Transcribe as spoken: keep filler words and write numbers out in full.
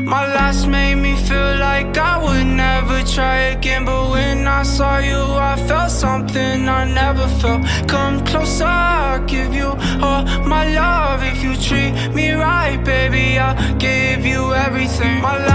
My last made me feel like I would never try again, but when I saw you I felt something I never felt. Come closer, I'll give you all my love. If you treat me right, baby, I'll give you everything. My last